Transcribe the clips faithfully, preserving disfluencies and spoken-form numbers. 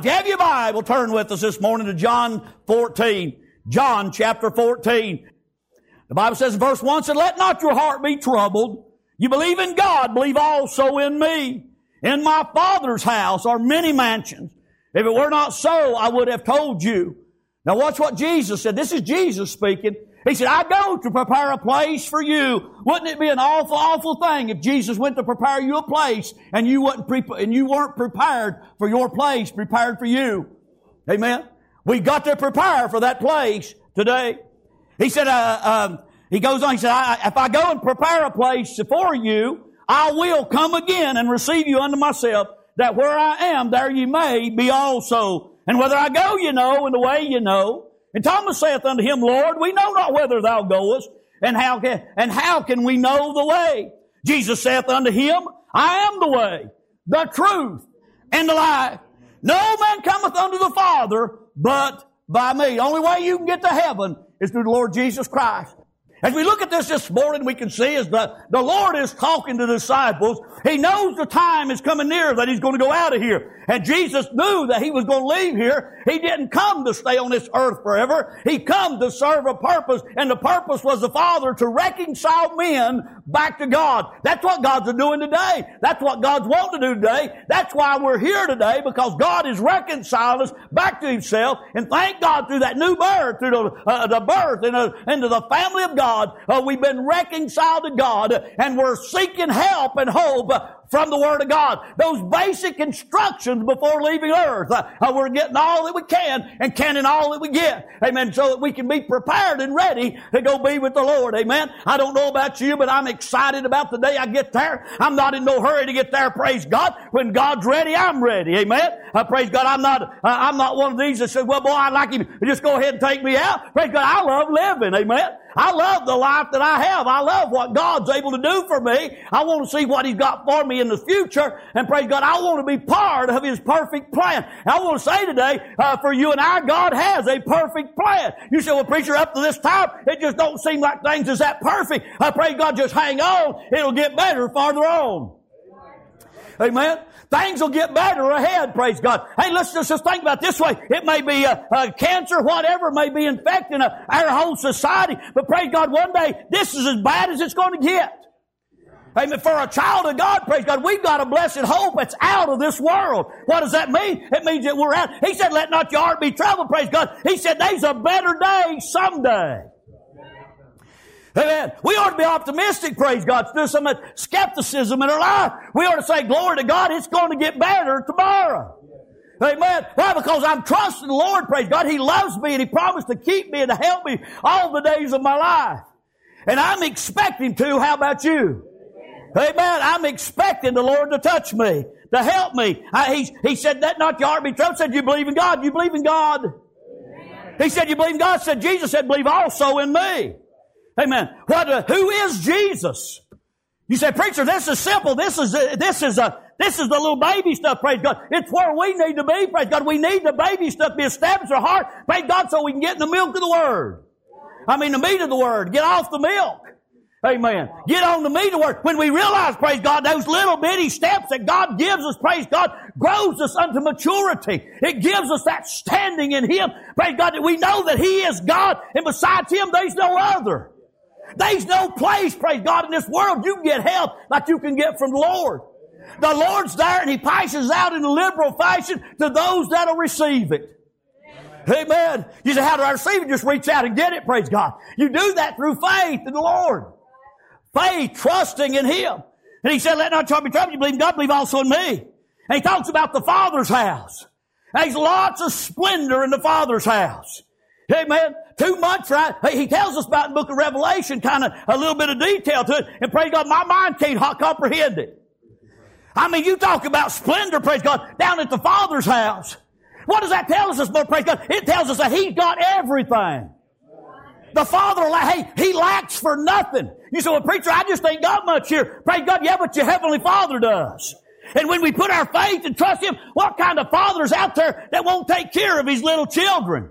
If you have your Bible, turn with us this morning to John fourteen. John chapter fourteen. The Bible says in verse one, said, let not your heart be troubled. You believe in God, believe also in me. In my Father's house are many mansions. If it were not so, I would have told you. Now watch what Jesus said. This is Jesus speaking. He said, I go to prepare a place for you. Wouldn't it be an awful, awful thing if Jesus went to prepare you a place and you wasn't pre- and you weren't prepared for your place, prepared for you? Amen. We got to prepare for that place today. He said, uh, um, he goes on, he said, I, if I go and prepare a place for you, I will come again and receive you unto myself, that where I am, there ye may be also. And whether I go, you know, and the way you know. And Thomas saith unto him, Lord, we know not whither thou goest, and how can, and how can we know the way? Jesus saith unto him, I am the way, the truth, and the life. No man cometh unto the Father but by me. The only way you can get to heaven is through the Lord Jesus Christ. As we look at this this morning, we can see as the, the Lord is talking to the disciples. He knows the time is coming near that He's going to go out of here. And Jesus knew that He was going to leave here. He didn't come to stay on this earth forever. He come to serve a purpose, and the purpose was the Father to reconcile men back to God. That's what God's doing today. That's what God's wanting to do today. That's why we're here today, because God is reconciling us back to Himself. And thank God through that new birth, through the, uh, the birth into, into the family of God, uh, we've been reconciled to God, and we're seeking help and hope from the Word of God. Those basic instructions before leaving earth. Uh, we're getting all that we can and canning all that we get. Amen. So that we can be prepared and ready to go be with the Lord. Amen. I don't know about you, but I'm excited about the day I get there. I'm not in no hurry to get there. Praise God. When God's ready, I'm ready. Amen. Uh, praise God. I'm not, uh, I'm not one of these that says, well, boy, I'd like Him to just go ahead and take me out. Praise God. I love living. Amen. I love the life that I have. I love what God's able to do for me. I want to see what He's got for me in the future. And praise God, I want to be part of His perfect plan. I want to say today, uh, for you and I, God has a perfect plan. You say, well, preacher, up to this time, it just don't seem like things is that perfect. I pray God, just hang on. It'll get better farther on. Amen. Things will get better ahead, praise God. Hey, let's just, just think about it this way. It may be a, a cancer, whatever, may be infecting a, our whole society. But praise God, one day, this is as bad as it's going to get. Amen. For a child of God, praise God, we've got a blessed hope that's out of this world. What does that mean? It means that we're out. He said, let not your heart be troubled, praise God. He said, there's a better day someday. Amen. We ought to be optimistic, praise God. There's some skepticism in our life. We ought to say, glory to God, it's going to get better tomorrow. Amen. Why? Because I'm trusting the Lord, praise God. He loves me and He promised to keep me and to help me all the days of my life. And I'm expecting to. How about you? Amen. I'm expecting the Lord to touch me, to help me. I, he, he said, that not your heart be troubled. Said, you believe in God. You believe in God. Amen. He said, you believe in God. Said, Jesus said, believe also in me. Amen. What? Uh, who is Jesus? You say, preacher, this is simple. This is uh, this is uh, this is the little baby stuff. Praise God. It's where we need to be. Praise God. We need the baby stuff to be established in our heart. Praise God, so we can get in the milk of the Word. I mean, the meat of the Word. Get off the milk. Amen. Get on the meat of the Word. When we realize, praise God, those little bitty steps that God gives us, praise God, grows us unto maturity. It gives us that standing in Him. Praise God, that we know that He is God, and besides Him, there's no other. There's no place, praise God, in this world you can get help like you can get from the Lord. The Lord's there and He passes out in a liberal fashion to those that'll receive it. Amen. Amen. You say, how do I receive it? Just reach out and get it, praise God. You do that through faith in the Lord. Faith, trusting in Him. And He said, let not your heart be troubled. You believe in God, believe also in me. And He talks about the Father's house. There's lots of splendor in the Father's house. Amen. Too much, right? He tells us about in the book of Revelation, kind of a little bit of detail to it. And praise God, my mind can't comprehend it. I mean, you talk about splendor, praise God, down at the Father's house. What does that tell us this morning, praise God? It tells us that He's got everything. The Father, hey, He lacks for nothing. You say, well, preacher, I just ain't got much here. Praise God, yeah, but your Heavenly Father does. And when we put our faith and trust Him, what kind of father's out there that won't take care of his little children?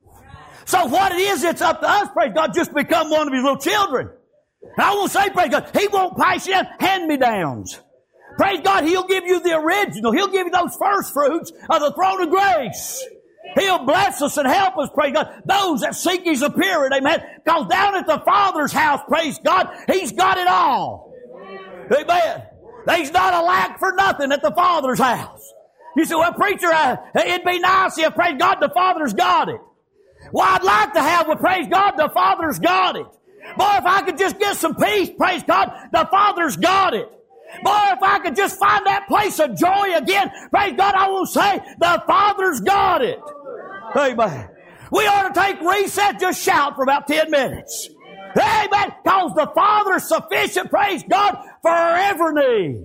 So what it is, it's up to us, praise God, just become one of His little children. And I will say, praise God, He won't pass you down hand-me-downs. praise God, He'll give you the original. He'll give you those first fruits of the throne of grace. He'll bless us and help us, praise God. Those that seek His appearing, amen. Because down at the Father's house, praise God, He's got it all. Amen. There's not a lack for nothing at the Father's house. You say, well, preacher, uh, it'd be nice if, praise God, the Father's got it. Well, I'd like to have, well, praise God, the Father's got it. Boy, if I could just get some peace, praise God, the Father's got it. Boy, if I could just find that place of joy again, praise God, I will say, the Father's got it. Amen. We ought to take reset, just shout for about ten minutes. Amen. Because the Father's sufficient, praise God, for every need.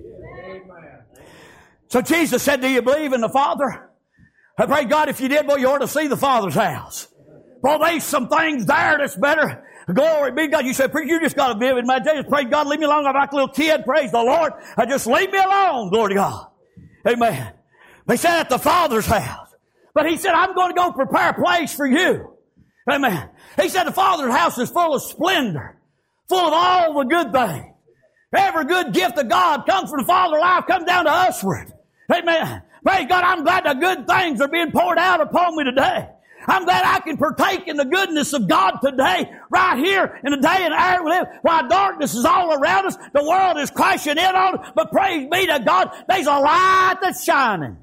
So Jesus said, do you believe in the Father? I pray God, if you did, well, you ought to see the Father's house. Well, there's some things there that's better. Glory be to God. You say, preacher, you just got a vivid imagination. Praise God, leave me alone. I'm like a little kid. Praise the Lord. I just leave me alone. Glory to God. Amen. They said at the Father's house. But He said, I'm going to go prepare a place for you. Amen. He said the Father's house is full of splendor. Full of all the good things. Every good gift of God comes from the Father life, comes down to usward. Amen. Praise God, I'm glad the good things are being poured out upon me today. I'm glad I can partake in the goodness of God today, right here in the day and hour we live. While darkness is all around us, the world is crashing in on us, but praise be to God, there's a light that's shining.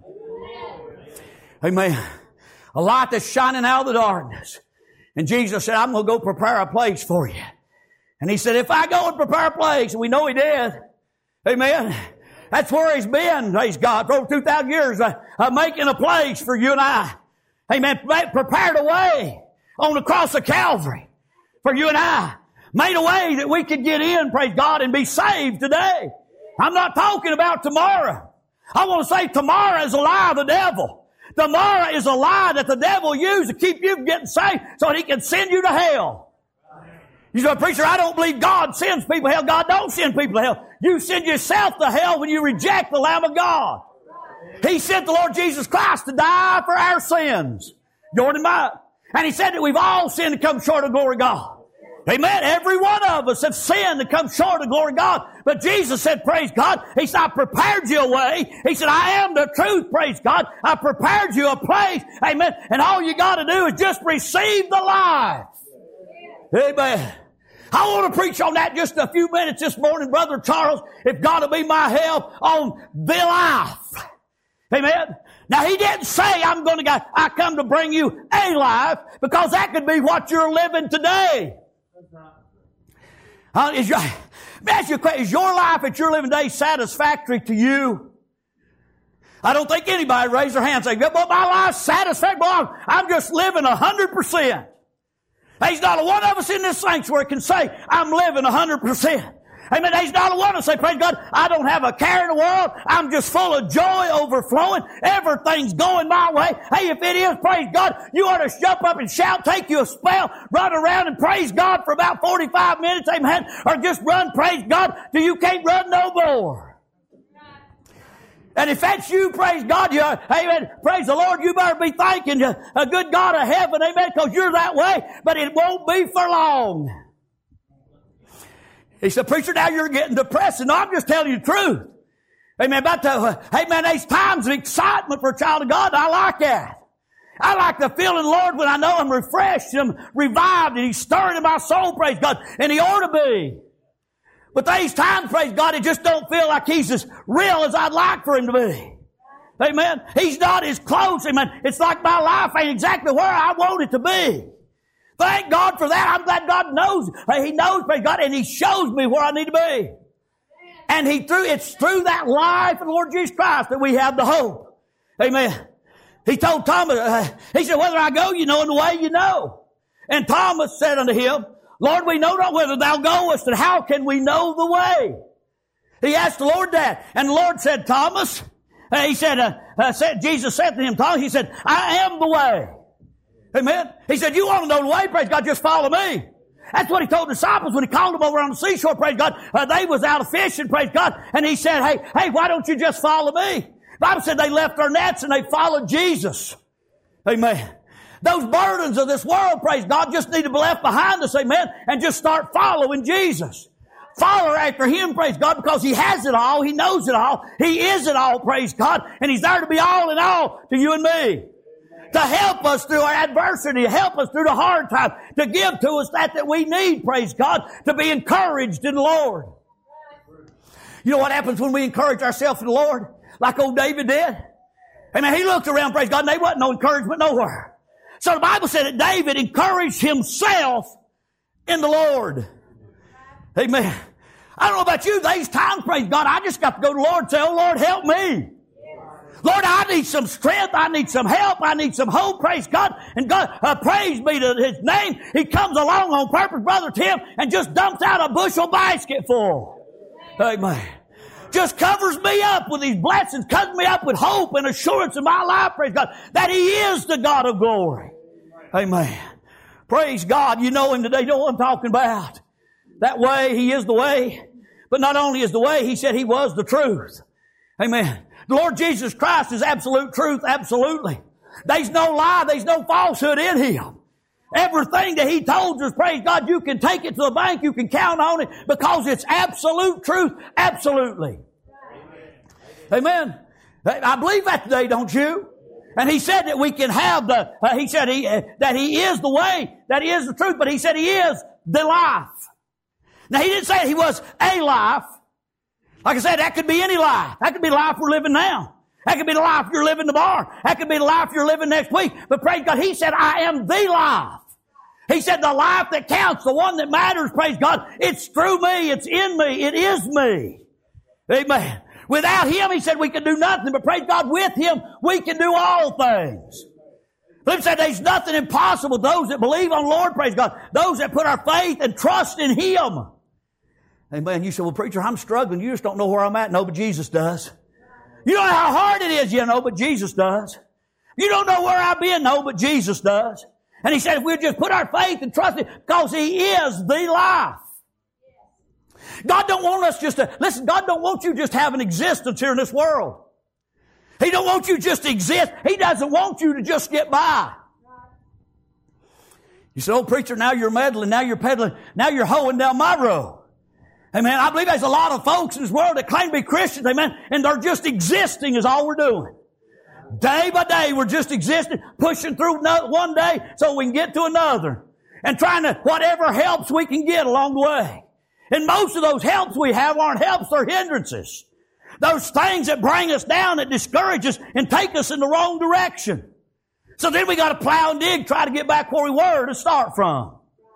Amen. A light that's shining out of the darkness. And Jesus said, I'm going to go prepare a place for you. And He said, if I go and prepare a place, and we know He did, amen, that's where He's been, praise God, for over two thousand years, uh, uh, making a place for you and I. Amen. Prepared a way on the cross of Calvary for you and I. Made a way that we could get in, praise God, and be saved today. I'm not talking about tomorrow. I want to say tomorrow is a lie of the devil. Tomorrow is a lie that the devil used to keep you from getting saved so that he can send you to hell. You say, preacher, I don't believe God sends people to hell. God don't send people to hell. You send yourself to hell when you reject the Lamb of God. He sent the Lord Jesus Christ to die for our sins. Yours and mine. And He said that we've all sinned and come short of glory of God. Amen. Every one of us have sinned and come short of glory of God. But Jesus said, praise God, He said, I prepared you a way. He said, I am the truth, praise God. I prepared you a place. Amen. And all you got to do is just receive the life. Amen. I want to preach on that just a few minutes this morning, Brother Charles, if God will be my help, on the life. Amen. Now He didn't say I'm going to go, I come to bring you a life, because that could be what you're living today. Uh, is, your, ask you a question, is your life that you're living today satisfactory to you? I don't think anybody raise their hand and say, well, my life's satisfactory. Well, I'm just living a hundred percent. There's not a one of us in this sanctuary can say, I'm living a hundred percent. Amen. There's not a one to say, praise God, I don't have a care in the world. I'm just full of joy overflowing. Everything's going my way. Hey, if it is, praise God, you ought to jump up and shout, take you a spell, run around and praise God for about forty-five minutes, amen, or just run, praise God, till you can't run no more. And if that's you, praise God, you, amen, praise the Lord, you better be thanking a good God of heaven, amen, because you're that way, but it won't be for long. He said, preacher, now you're getting depressed. And no, I'm just telling you the truth. Amen. About the, uh, amen, there's times of excitement for a child of God. I like that. I like the feeling, Lord, when I know I'm refreshed and I'm revived and He's stirring in my soul, praise God. And He ought to be. But there's times, praise God, it just don't feel like He's as real as I'd like for Him to be. Amen. He's not as close. Amen. It's like my life ain't exactly where I want it to be. Thank God for that. I'm glad God knows. He knows, praise God, and He shows me where I need to be. And He through, it's through that life of the Lord Jesus Christ that we have the hope. Amen. He told Thomas, uh, He said, whether I go, you know, in the way you know. And Thomas said unto Him, Lord, we know not whither Thou goest, and how can we know the way? He asked the Lord that. And the Lord said, Thomas, uh, He said, uh, uh, said, Jesus said to him, Thomas, He said, I am the way. Amen. He said, you want to know the way, praise God, just follow me. That's what He told the disciples when He called them over on the seashore, praise God. Uh, they was out of fishing, praise God. And He said, hey, hey, why don't you just follow me? The Bible said they left their nets and they followed Jesus. Amen. Those burdens of this world, praise God, just need to be left behind us, amen, and just start following Jesus. Follow after Him, praise God, because He has it all. He knows it all. He is it all, praise God. And He's there to be all in all to you and me. To help us through our adversity, to help us through the hard time, to give to us that that we need, praise God, to be encouraged in the Lord. You know what happens when we encourage ourselves in the Lord? Like old David did? Amen. He looked around, praise God, and there wasn't no encouragement nowhere. So the Bible said that David encouraged himself in the Lord. Amen. I don't know about you, these times, praise God, I just got to go to the Lord and say, oh Lord, help me. Lord, I need some strength. I need some help. I need some hope. Praise God. And God, uh, praise be to His name. He comes along on purpose, Brother Tim, and just dumps out a bushel basket full. Amen. Just covers me up with these blessings, covers me up with hope and assurance in my life, praise God, that He is the God of glory. Amen. Praise God. You know Him today. You know what I'm talking about. That way, He is the way. But not only is the way, He said He was the truth. Amen. The Lord Jesus Christ is absolute truth, absolutely. There's no lie, there's no falsehood in Him. Everything that He told us, praise God, you can take it to the bank, you can count on it, because it's absolute truth, absolutely. Amen. I believe that today, don't you? And He said that we can have the, uh, He said he, uh, that He is the way, that He is the truth, but He said He is the life. Now He didn't say He was a life. Like I said, that could be any life. That could be the life we're living now. That could be the life you're living tomorrow. That could be the life you're living next week. But praise God, He said, I am the life. He said, the life that counts, the one that matters, praise God, it's through me, it's in me, it is me. Amen. Without Him, He said, we can do nothing. But praise God, with Him, we can do all things. Philippians said, there's nothing impossible. Those that believe on the Lord, praise God. Those that put our faith and trust in Him. Amen. You say, well, preacher, I'm struggling. You just don't know where I'm at. No, but Jesus does. You don't know how hard it is. You know, but Jesus does. You don't know where I've been. No, but Jesus does. And He said, if we just put our faith and trust Him, because He is the life. God don't want us just to, listen, God don't want you just to have an existence here in this world. He don't want you just to exist. He doesn't want you to just get by. You say, oh, preacher, now you're meddling. Now you're peddling. Now you're hoeing down my road. Amen. I believe there's a lot of folks in this world that claim to be Christians, amen, and they're just existing is all we're doing. Day by day, we're just existing, pushing through one day so we can get to another. And trying to, whatever helps we can get along the way. And most of those helps we have aren't helps, they're hindrances. Those things that bring us down, that discourage us and take us in the wrong direction. So then we got to plow and dig, try to get back where we were to start from.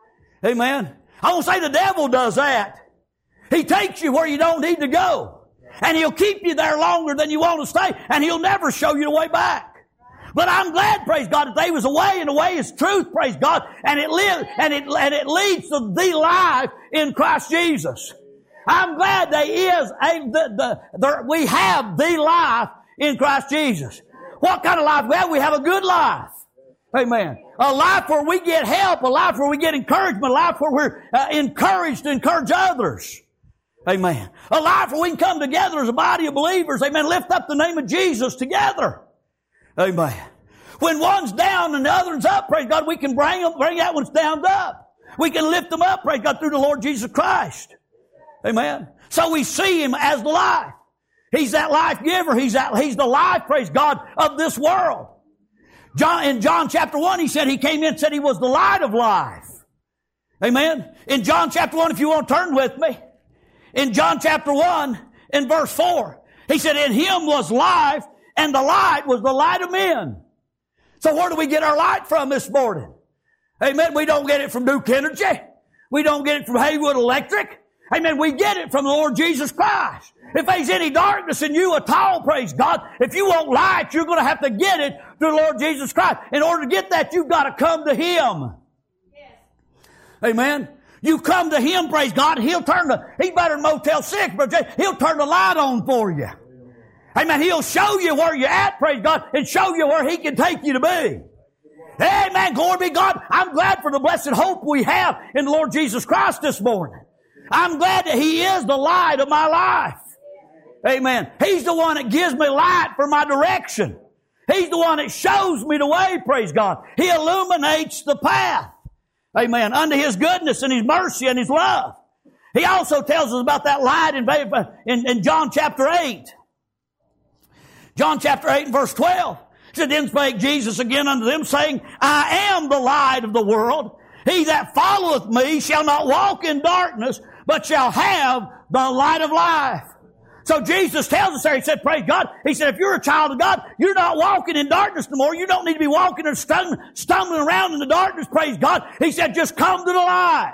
Amen. I won't say the devil does that. He takes you where you don't need to go. And he'll keep you there longer than you want to stay. And he'll never show you the way back. But I'm glad, praise God, that there was a way, and the way is truth, praise God. And it lives, and it, and it leads to the life in Christ Jesus. I'm glad there is a, the, the, the, we have the life in Christ Jesus. What kind of life we have? We have a good life. Amen. A life where we get help, a life where we get encouragement, a life where we're uh, encouraged to encourage others. Amen. A life where we can come together as a body of believers. Amen. Lift up the name of Jesus together. Amen. When one's down and the other's up, praise God, we can bring them, bring that one's down up. We can lift them up, praise God, through the Lord Jesus Christ. Amen. So we see Him as the life. He's that life giver. He's that, He's the life, praise God, of this world. John, in John chapter one, He said He came in and said He was the light of life. Amen. In John chapter one, if you want to turn with me, in John chapter one, in verse four, He said, in Him was life, and the light was the light of men. So where do we get our light from this morning? Amen. We don't get it from Duke Energy. We don't get it from Haywood Electric. Amen. We get it from the Lord Jesus Christ. If there's any darkness in you at all, praise God, if you want light, you're going to have to get it through the Lord Jesus Christ. In order to get that, you've got to come to Him. Yes. Amen. You come to Him, praise God, and He'll turn the, He's better than Motel six, but He'll turn the light on for you. Amen. He'll show you where you're at, praise God, and show you where He can take you to be. Amen. Glory be God. I'm glad for the blessed hope we have in the Lord Jesus Christ this morning. I'm glad that He is the light of my life. Amen. He's the one that gives me light for my direction. He's the one that shows me the way, praise God. He illuminates the path. Amen. Unto His goodness and His mercy and His love. He also tells us about that light in, in, in John chapter eight. John chapter eight and verse twelve. He said, then spake Jesus again unto them, saying, I am the light of the world. He that followeth me shall not walk in darkness, but shall have the light of life. So Jesus tells us there, He said, praise God. He said, if you're a child of God, you're not walking in darkness no more. You don't need to be walking and stumbling, stumbling around in the darkness, praise God. He said, just come to the light.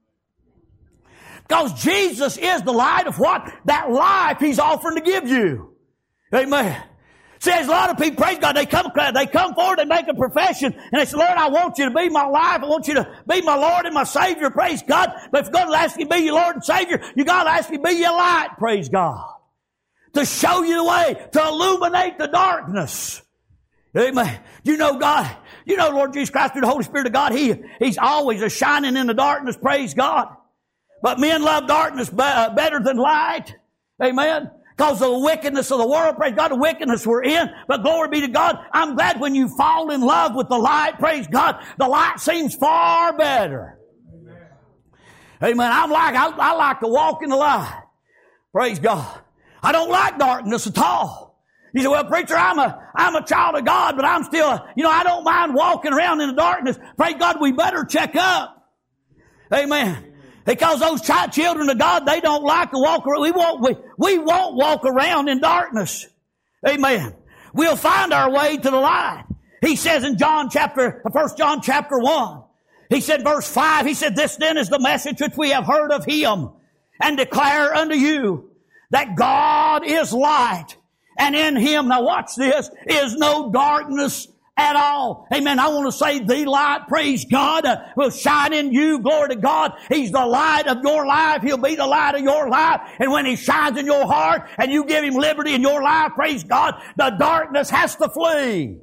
Because Jesus is the light of what? That life He's offering to give you. Amen. See, there's a lot of people, praise God, they come, they come forward, they make a profession, and they say, Lord, I want you to be my life. I want you to be my Lord and my Savior, praise God. But if God will ask you to be your Lord and Savior, you got to ask you to be your light, praise God. To show you the way, to illuminate the darkness. Amen. You know God, you know Lord Jesus Christ through the Holy Spirit of God, He, He's always a shining in the darkness, praise God. But men love darkness better than light. Amen. Because of the wickedness of the world, praise God, the wickedness we're in. But glory be to God, I'm glad when you fall in love with the light, praise God, the light seems far better. Amen. Amen. I'm like, I, I like to walk in the light. Praise God. I don't like darkness at all. You say, well, preacher, I'm a, I'm a child of God, but I'm still, a, you know, I don't mind walking around in the darkness. Praise God, we better check up. Amen. Because those child children of God, they don't like to walk around. We won't, we, we won't walk around in darkness. Amen. We'll find our way to the light. He says in John chapter, First John chapter one, he said verse five, he said, this then is the message which we have heard of Him and declare unto you that God is light and in Him, now watch this, is no darkness at all. Amen. I want to say the light, praise God, uh, will shine in you. Glory to God. He's the light of your life. He'll be the light of your life. And when He shines in your heart and you give Him liberty in your life, praise God, the darkness has to flee.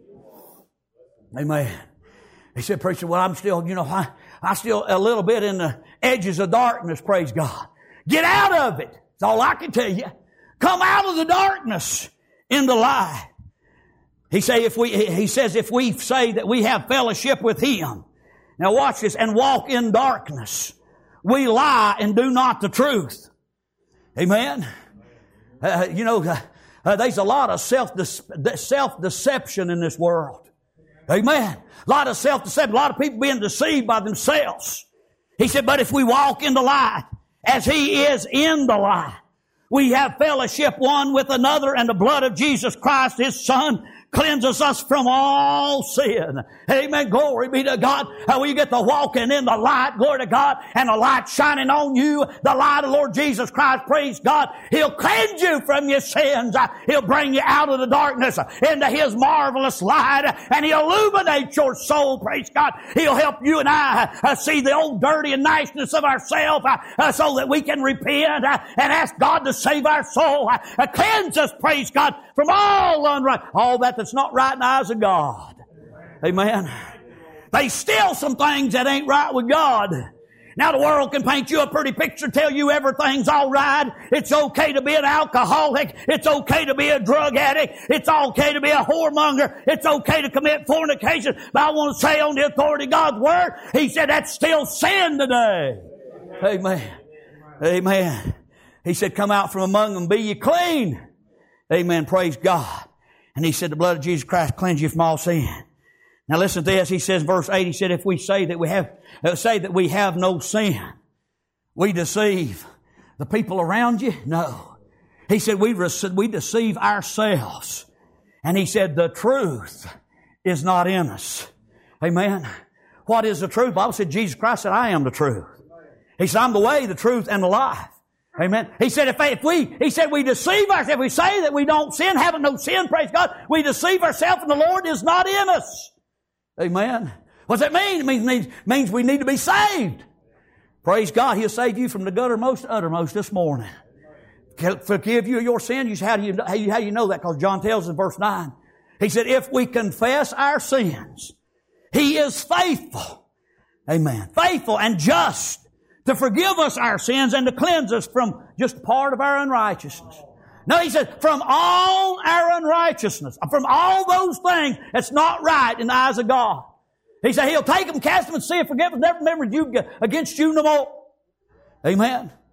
Amen. He said, preacher, well, I'm still, you know, I, I still a little bit in the edges of darkness, praise God. Get out of it. That's all I can tell you. Come out of the darkness in the light. He say if we, he says if we say that we have fellowship with Him, now watch this, and walk in darkness, we lie and do not the truth. Amen. Uh, you know, uh, uh, there's a lot of self self deception in this world. Amen. A lot of self deception. A lot of people being deceived by themselves. He said, but if we walk in the light, as He is in the light, we have fellowship one with another, and the blood of Jesus Christ, His Son, cleanses us from all sin. Amen. Glory be to God. Uh, we get to walking in the light. Glory to God. And the light shining on you. The light of Lord Jesus Christ. Praise God. He'll cleanse you from your sins. Uh, he'll bring you out of the darkness uh, into His marvelous light. Uh, and He'll illuminate your soul. Praise God. He'll help you and I uh, see the old dirty and niceness of ourselves uh, uh, so that we can repent uh, and ask God to save our soul. Uh, uh, cleanse us, praise God, from all unrighteousness. All that that's not right in the eyes of God. Amen. They steal some things that ain't right with God. Now the world can paint you a pretty picture, tell you everything's all right. It's okay to be an alcoholic. It's okay to be a drug addict. It's okay to be a whoremonger. It's okay to commit fornication. But I want to say on the authority of God's Word, He said that's still sin today. Amen. Amen. He said, come out from among them, be ye clean. Amen. Praise God. And He said, the blood of Jesus Christ cleanse you from all sin. Now listen to this. He says, verse eight, He said, if we say that we have, uh, say that we have no sin, we deceive the people around you? No. He said, we, we deceive ourselves. And He said, the truth is not in us. Amen. What is the truth? The Bible said, Jesus Christ said, I am the truth. He said, I'm the way, the truth, and the life. Amen. He said, if, if we, he said, we deceive ourselves. If we say that we don't sin, haven't no sin, praise God, we deceive ourselves and the Lord is not in us. Amen. What does that mean? It means, means, means we need to be saved. Praise God. He'll save you from the guttermost to uttermost this morning. He'll forgive you of your sin. You say, how do you, how do you, how do you know that? Because John tells us in verse nine. He said, if we confess our sins, He is faithful. Amen. Faithful and just to forgive us our sins and to cleanse us from just part of our unrighteousness. No, He said, from all our unrighteousness, from all those things that's not right in the eyes of God. He said, He'll take them, cast them, and see if forgiveness never remembered you against you no more. Amen.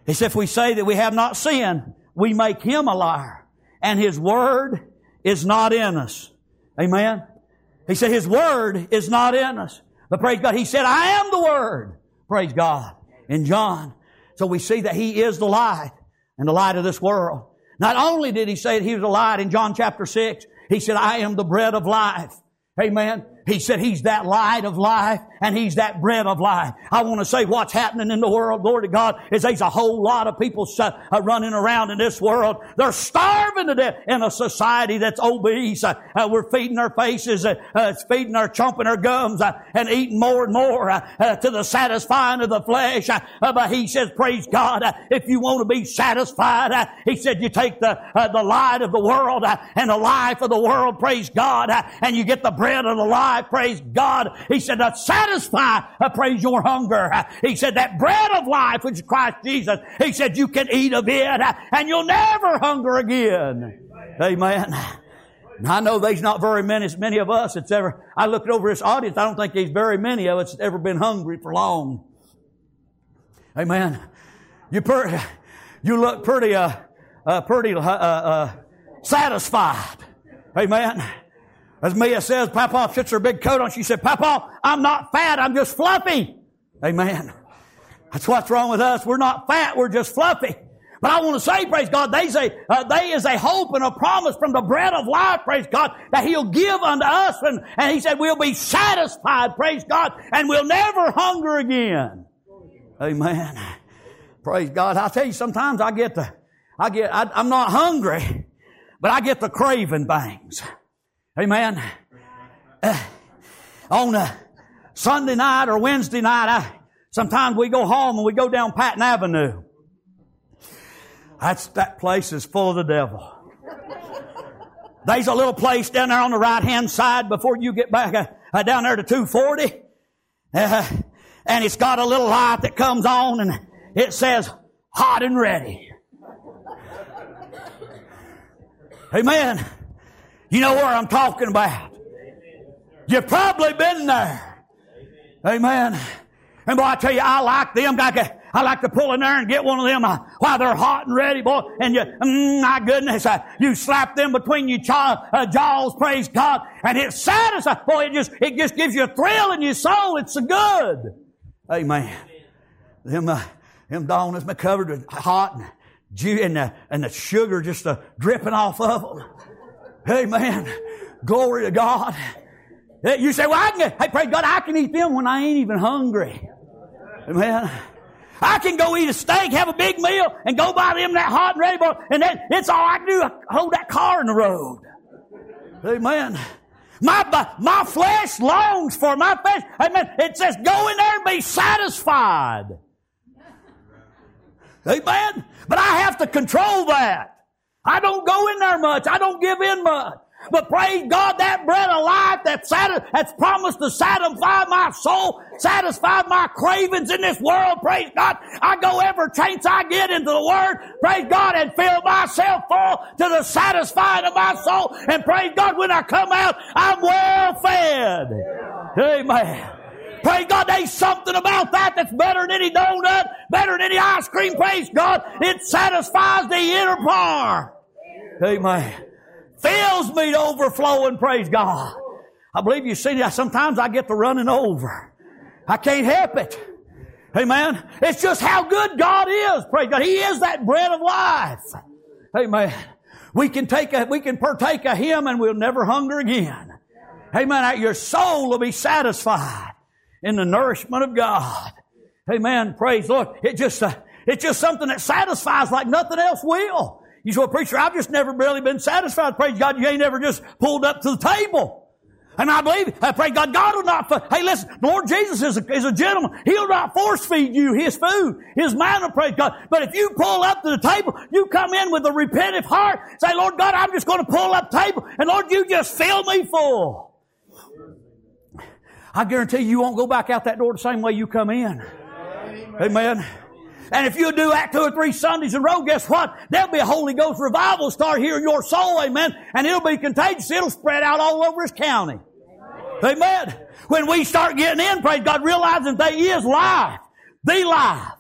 He said, if we say that we have not sinned, we make Him a liar, and His Word is not in us. Amen? He said, His Word is not in us. But praise God, He said, I am the Word. Praise God. In John. So we see that He is the light and the light of this world. Not only did He say that He was the light in John chapter six, He said, I am the bread of life. Amen. He said He's that light of life and He's that bread of life. I want to say what's happening in the world, glory to God, is there's a whole lot of people uh, running around in this world. They're starving to death in a society that's obese. Uh, uh, we're feeding our faces, uh, uh, feeding our, chomping our gums, uh, and eating more and more uh, uh, to the satisfying of the flesh. Uh, uh, but He says, praise God, uh, if you want to be satisfied, uh, He said you take the uh, the light of the world uh, and the life of the world, praise God, uh, and you get the bread of the life. Praise God. He said, to satisfy, uh, praise your hunger. Uh, he said, that bread of life, which is Christ Jesus, He said, you can eat of it, uh, and you'll never hunger again. Amen. And I know there's not very many, as many of us that's ever, I looked over this audience, I don't think there's very many of us that's ever been hungry for long. Amen. You per, you look pretty, uh, uh pretty, uh, uh, satisfied. Amen. As Mia says, Papa sits her big coat on. She said, Papa, I'm not fat. I'm just fluffy. Amen. That's what's wrong with us. We're not fat. We're just fluffy. But I want to say, praise God, there's a, uh, there is a hope and a promise from the bread of life, praise God, that He'll give unto us. And, and He said, we'll be satisfied, praise God, and we'll never hunger again. Amen. Praise God. I'll tell you, sometimes I get the, I get, I, I'm not hungry, but I get the craving things. Amen. Uh, on a Sunday night or Wednesday night, I, sometimes we go home and we go down Patton Avenue. That's, that place is full of the devil. There's a little place down there on the right-hand side before you get back uh, uh, down there to two forty. Uh, and it's got a little light that comes on and it says, hot and ready. Amen. You know where I'm talking about. You've probably been there. Amen. And boy, I tell you, I like them. I, I like to pull in there and get one of them uh, while they're hot and ready, boy. And you, mm, my goodness, uh, you slap them between your jaw, uh, jaws, praise God, and it satisfies. Boy, it just, it just gives you a thrill in your soul. It's so good. Amen. Them, uh, them donuts be covered with hot and juice, and the, and the sugar just uh, dripping off of them. Amen. Glory to God. You say, well, I can get, hey, praise God, I can eat them when I ain't even hungry. Amen. I can go eat a steak, have a big meal, and go buy them that hot and ready, boy, and then it's all I can do, hold that car in the road. Amen. My, my flesh longs for my flesh. Amen. It says, go in there and be satisfied. Amen. But I have to control that. I don't go in there much. I don't give in much. But praise God, that bread of life that's, satis- that's promised to satisfy my soul, satisfy my cravings in this world, praise God. I go every chance I get into the Word, praise God, and fill myself full to the satisfying of my soul. And praise God, when I come out, I'm well fed. Amen. Praise God, there's something about that that's better than any donut, better than any ice cream, praise God. It satisfies the inner part. Amen. Fills me to overflowing, praise God. I believe you see that sometimes I get to running over. I can't help it. Amen. It's just how good God is, praise God. He is that bread of life. Amen. We can take a, we can partake of Him and we'll never hunger again. Amen. Your soul will be satisfied in the nourishment of God. Amen. Praise the Lord. It just, uh, it's just something that satisfies like nothing else will. You say, well, preacher, I've just never really been satisfied. Praise God, you ain't never just pulled up to the table. And I believe, uh, praise God, God will not, hey listen, the Lord Jesus is a, is a gentleman. He'll not force feed you His food, His manna, praise God. But if you pull up to the table, you come in with a repentant heart, say, Lord God, I'm just going to pull up the table, and Lord, you just fill me full. I guarantee you, you won't go back out that door the same way you come in. Amen. Amen. And if you do that two or three Sundays in a row, guess what? There'll be a Holy Ghost revival start here in your soul, amen. And it'll be contagious. It'll spread out all over this county. Amen. Amen. When we start getting in, praise God, realizing that He is life, the life.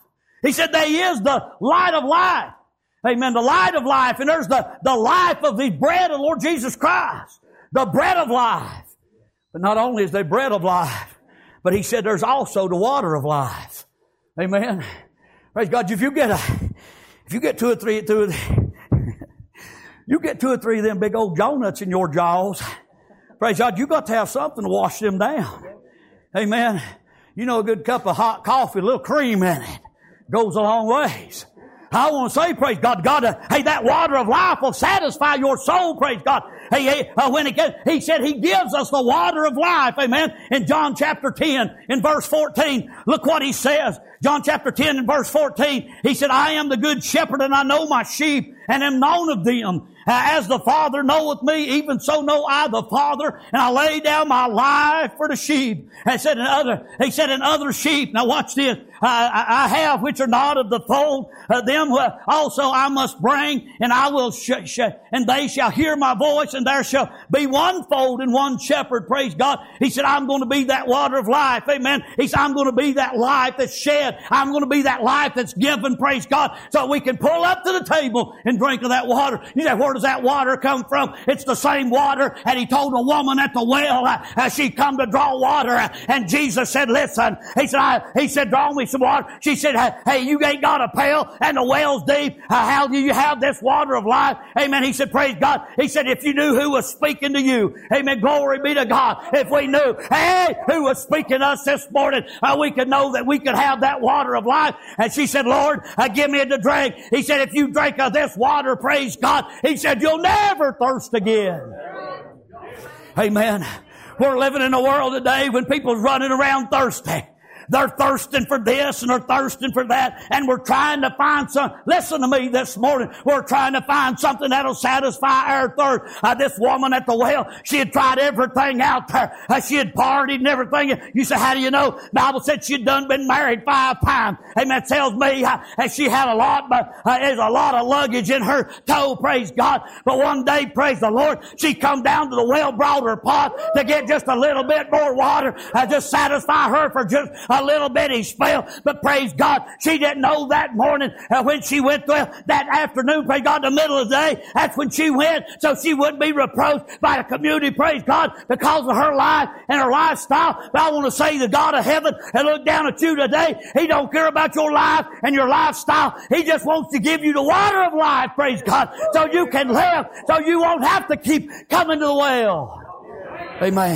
He said there is the light of life. Amen. The light of life. And there's the, the life of the bread of the Lord Jesus Christ. The bread of life. But not only is there bread of life, but he said there's also the water of life. Amen. Praise God. If you get a, if you get two or three, two or three, you get two or three of them big old donuts in your jaws. Praise God. You got to have something to wash them down. Amen. You know, a good cup of hot coffee, a little cream in it goes a long ways. I want to say, praise God, God, uh, hey, that water of life will satisfy your soul, praise God. Hey, hey uh, when it gets, he said he gives us the water of life, amen. In John chapter ten, in verse fourteen, look what he says. John chapter ten and verse fourteen, he said, I am the good shepherd and I know my sheep and am known of them. Uh, as the Father knoweth me, even so know I the Father, and I lay down my life for the sheep. And said in other, he said in other sheep. Now watch this. I, I have which are not of the fold, uh, them also I must bring, and I will sh- sh- and they shall hear my voice, and there shall be one fold and one shepherd. Praise God. He said, I'm going to be that water of life. Amen. He said, I'm going to be that life that's shed. I'm going to be that life that's given. Praise God. So we can pull up to the table and drink of that water. You say, where does that water come from? It's the same water. And he told a woman at the well, uh, uh, she come to draw water. Uh, and Jesus said, listen, he said, I, he said, draw me some water. She said, hey, you ain't got a pail and the well's deep. Uh, how do you have this water of life? Amen. He said, praise God. He said, if you knew who was speaking to you, amen, glory be to God. If we knew, hey, who was speaking to us this morning, uh, we could know that we could have that water of life. And she said, Lord, uh, give me to drink. He said, if you drink of this water, praise God, he said, you'll never thirst again. Amen. We're living in a world today when people's running around thirsty. They're thirsting for this and they're thirsting for that. And we're trying to find some, listen to me this morning. We're trying to find something that'll satisfy our thirst. Uh, this woman at the well, she had tried everything out there. Uh, she had partied and everything. You say, how do you know? The Bible said she'd done been married five times. And that tells me uh, that she had a lot, but uh, there's a lot of luggage in her tow, praise God. But one day, praise the Lord, she come down to the well, brought her pot to get just a little bit more water, uh, just satisfy her for just a little bitty spell. But praise God, she didn't know that morning uh, when she went there that afternoon, praise God, in the middle of the day, that's when she went, so she wouldn't be reproached by the community, praise God, because of her life and her lifestyle. But I want to say the God of heaven and look down at you today. He don't care about your life and your lifestyle. He just wants to give you the water of life, praise God, so you can live, so you won't have to keep coming to the well. Amen.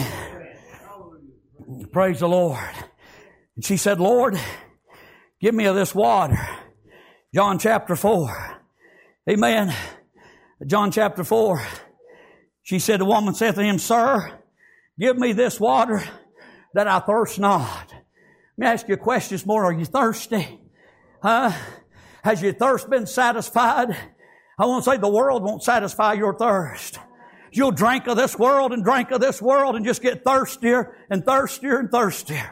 Praise the Lord. And she said, Lord, give me of this water. John chapter four. Amen. John chapter four. She said, the woman said to him, Sir, give me this water that I thirst not. Let me ask you a question this morning. Are you thirsty? Huh? Has your thirst been satisfied? I want to say the world won't satisfy your thirst. You'll drink of this world and drink of this world and just get thirstier and thirstier and thirstier.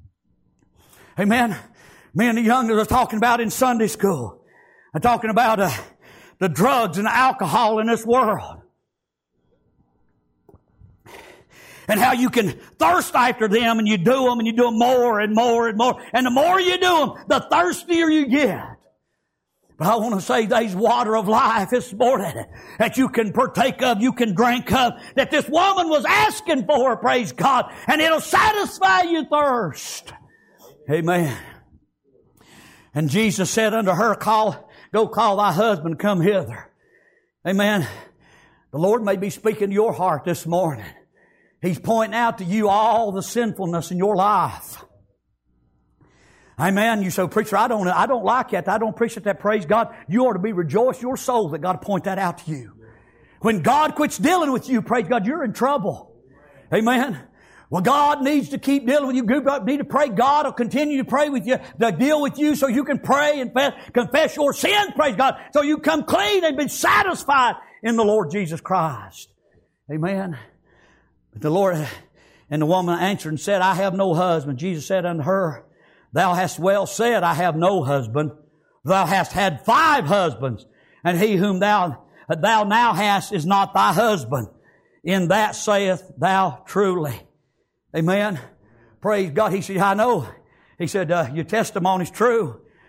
Amen. Me and the youngsters are talking about in Sunday school. I'm talking about uh, the drugs and the alcohol in this world. And how you can thirst after them and you do them and you do them more and more and more. And the more you do them, the thirstier you get. But I want to say there's water of life this morning that you can partake of, you can drink of, that this woman was asking for, praise God, and it'll satisfy your thirst. Amen. And Jesus said unto her, call, go call thy husband, come hither. Amen. The Lord may be speaking to your heart this morning. He's pointing out to you all the sinfulness in your life. Amen. You say, preacher, I don't, I don't like that. I don't appreciate that. Praise God. You ought to be rejoiced your soul that God point that out to you. When God quits dealing with you, praise God, you're in trouble. Amen. Well, God needs to keep dealing with you. You need to pray. God will continue to pray with you, to deal with you so you can pray and confess your sins, praise God, so you come clean and be satisfied in the Lord Jesus Christ. Amen. But the Lord, and the woman answered and said, I have no husband. Jesus said unto her, Thou hast well said, I have no husband. Thou hast had five husbands, and he whom thou, thou now hast is not thy husband. In that saith thou truly. Amen. Praise God. He said, I know. He said, uh, your testimony's true.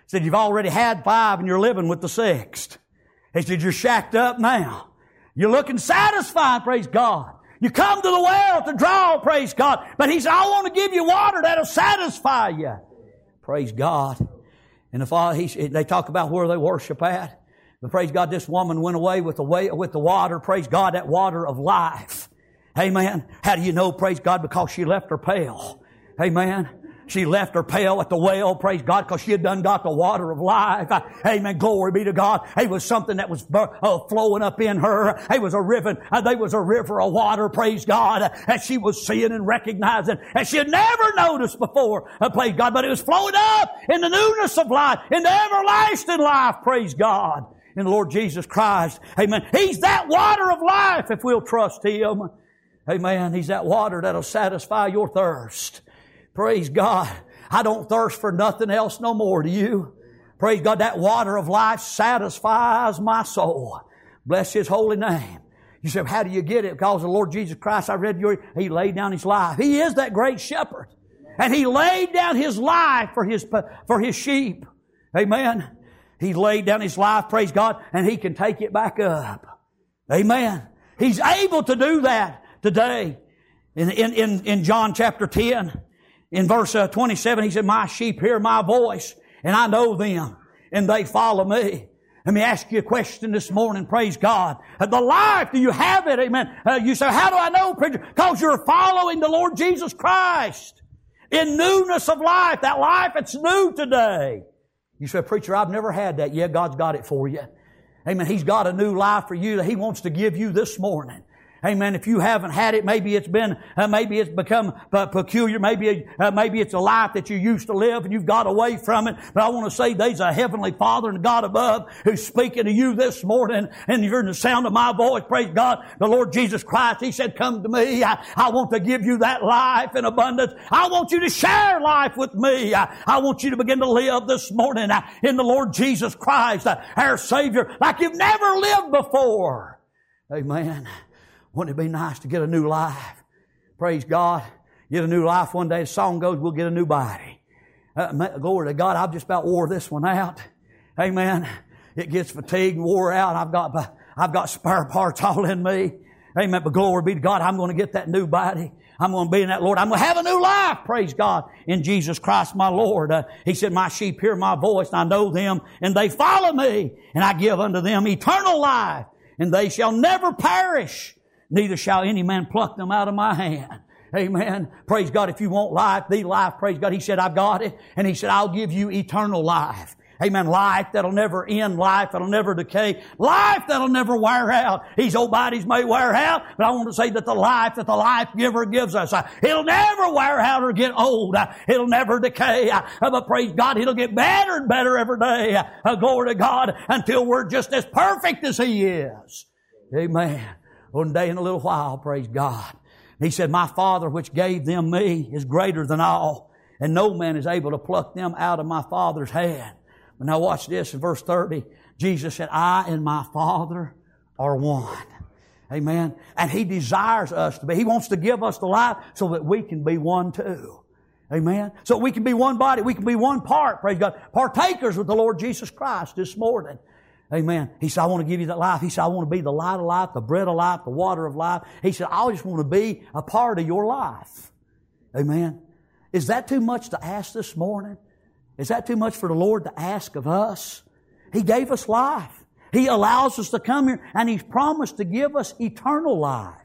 He said, you've already had five and you're living with the sixth. He said, you're shacked up now. You're looking satisfied, praise God. You come to the well to draw, praise God. But He said, I want to give you water that'll satisfy you. Praise God. And the Father, he, they talk about where they worship at. But praise God, this woman went away with the way, with the water, praise God, that water of life. Amen. How do you know, praise God? Because she left her pail. Amen. She left her pail at the well, praise God, because she had done got the water of life. Amen. Glory be to God. It was something that was uh, flowing up in her. It was a river. Uh, there was a river of water, praise God, uh, that she was seeing and recognizing, and she had never noticed before, uh, praise God. But it was flowing up in the newness of life, in the everlasting life, praise God, in the Lord Jesus Christ. Amen. He's that water of life if we'll trust Him. Amen. He's that water that'll satisfy your thirst. Praise God. I don't thirst for nothing else no more, do you? Praise God. That water of life satisfies my soul. Bless His holy name. You say, how do you get it? Because the Lord Jesus Christ, I read your, He laid down His life. He is that great shepherd. And He laid down His life for His, for His sheep. Amen. He laid down His life, praise God, and He can take it back up. Amen. He's able to do that today. In, in, in, in John chapter ten, in verse uh, twenty-seven, He said, my sheep hear my voice, and I know them, and they follow me. Let me ask you a question this morning, praise God. Uh, the life, do you have it? Amen. Uh, you say, how do I know, preacher? Because you're following the Lord Jesus Christ. In newness of life, that life that's new today. You say, preacher, I've never had that. Yeah, God's got it for you. Amen. He's got a new life for you that He wants to give you this morning. Amen. If you haven't had it, maybe it's been, uh, maybe it's become uh, peculiar. Maybe, uh, maybe it's a life that you used to live and you've got away from it. But I want to say there's a heavenly Father and God above who's speaking to you this morning, and you're in the sound of my voice. Praise God. The Lord Jesus Christ, He said, come to me. I, I want to give you that life in abundance. I want you to share life with me. I, I want you to begin to live this morning uh, in the Lord Jesus Christ, uh, our Savior, like you've never lived before. Amen. Wouldn't it be nice to get a new life? Praise God. Get a new life one day. The song goes, we'll get a new body. Uh, glory to God. I've just about wore this one out. Amen. It gets fatigued and wore out. I've got, I've got spare parts all in me. Amen. But glory be to God. I'm going to get that new body. I'm going to be in that Lord. I'm going to have a new life. Praise God. In Jesus Christ, my Lord. Uh, he said, my sheep hear my voice, and I know them, and they follow me, and I give unto them eternal life, and they shall never perish. Neither shall any man pluck them out of my hand. Amen. Praise God. If you want life, the life, praise God. He said, I've got it. And He said, I'll give you eternal life. Amen. Life that'll never end. Life that'll never decay. Life that'll never wear out. These old bodies may wear out, but I want to say that the life that the life giver gives us, uh, it'll never wear out or get old. Uh, it'll never decay. Uh, but praise God, it'll get better and better every day. Uh, glory to God, until we're just as perfect as He is. Amen. One day in a little while, praise God. He said, my Father which gave them me is greater than all, and no man is able to pluck them out of my Father's hand. But now watch this in verse thirty. Jesus said, I and my Father are one. Amen. And He desires us to be. He wants to give us the life so that we can be one too. Amen. So we can be one body. We can be one part. Praise God. Partakers with the Lord Jesus Christ this morning. Amen. He said, I want to give you that life. He said, I want to be the light of life, the bread of life, the water of life. He said, I just want to be a part of your life. Amen. Is that too much to ask this morning? Is that too much for the Lord to ask of us? He gave us life. He allows us to come here, and He's promised to give us eternal life.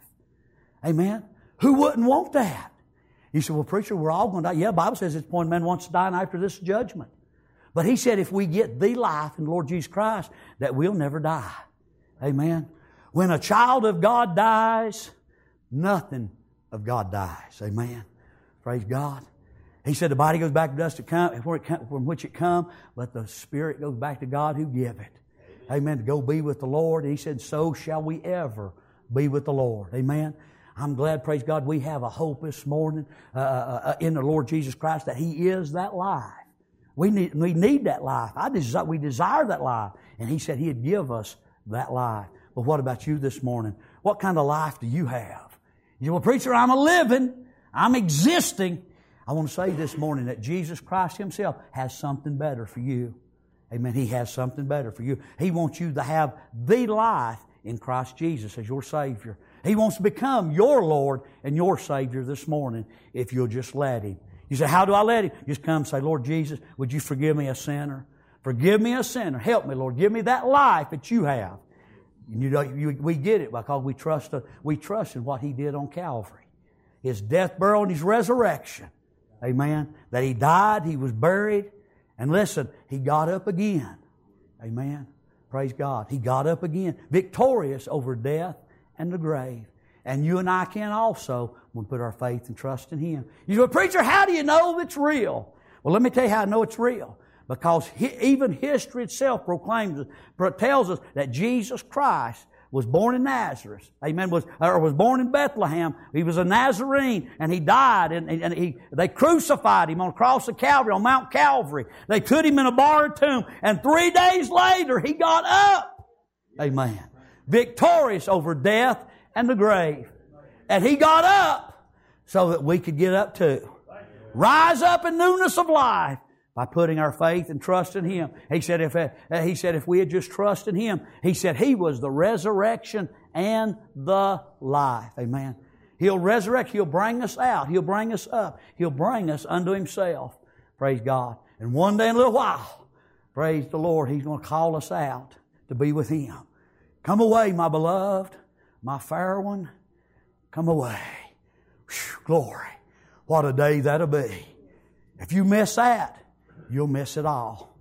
Amen. Who wouldn't want that? You say, well, preacher, we're all going to die. Yeah, the Bible says it's point man wants to die, and after this judgment. But He said if we get the life in the Lord Jesus Christ, that we'll never die. Amen. When a child of God dies, nothing of God dies. Amen. Praise God. He said the body goes back to dust from which it come, but the spirit goes back to God who give it. Amen. To go be with the Lord. He said, so shall we ever be with the Lord. Amen. I'm glad, praise God, we have a hope this morning uh, uh, in the Lord Jesus Christ that He is that life. We need, we need that life. I desire, we desire that life. And He said He'd give us that life. But what about you this morning? What kind of life do you have? You say, well, preacher, I'm a living. I'm existing. I want to say this morning that Jesus Christ Himself has something better for you. Amen. He has something better for you. He wants you to have the life in Christ Jesus as your Savior. He wants to become your Lord and your Savior this morning if you'll just let Him. You say, how do I let Him? Just come and say, Lord Jesus, would you forgive me a sinner? Forgive me a sinner. Help me, Lord. Give me that life that you have. You know, you, we get it because we trust, uh, we trust in what He did on Calvary. His death, burial, and His resurrection. Amen. That He died, He was buried. And listen, He got up again. Amen. Praise God. He got up again, victorious over death and the grave. And you and I can also when we put our faith and trust in Him. You say, well, preacher, how do you know it's real? Well, let me tell you how I know it's real. Because he, even history itself proclaims, tells us that Jesus Christ was born in Nazareth. Amen. Was, or was born in Bethlehem. He was a Nazarene and He died and, and he, they crucified Him on the cross of Calvary, on Mount Calvary. They put Him in a borrowed tomb and three days later He got up. Amen. Victorious over death and the grave. And He got up so that we could get up too. Rise up in newness of life. By putting our faith and trust in Him. He said if, uh, he said if we had just trusted Him, He said He was the resurrection and the life. Amen. He'll resurrect. He'll bring us out. He'll bring us up. He'll bring us unto Himself. Praise God. And one day in a little while, praise the Lord, He's going to call us out to be with Him. Come away, my beloved, my fair one. Come away. Whew, glory. What a day that'll be. If you miss that, you'll miss it all.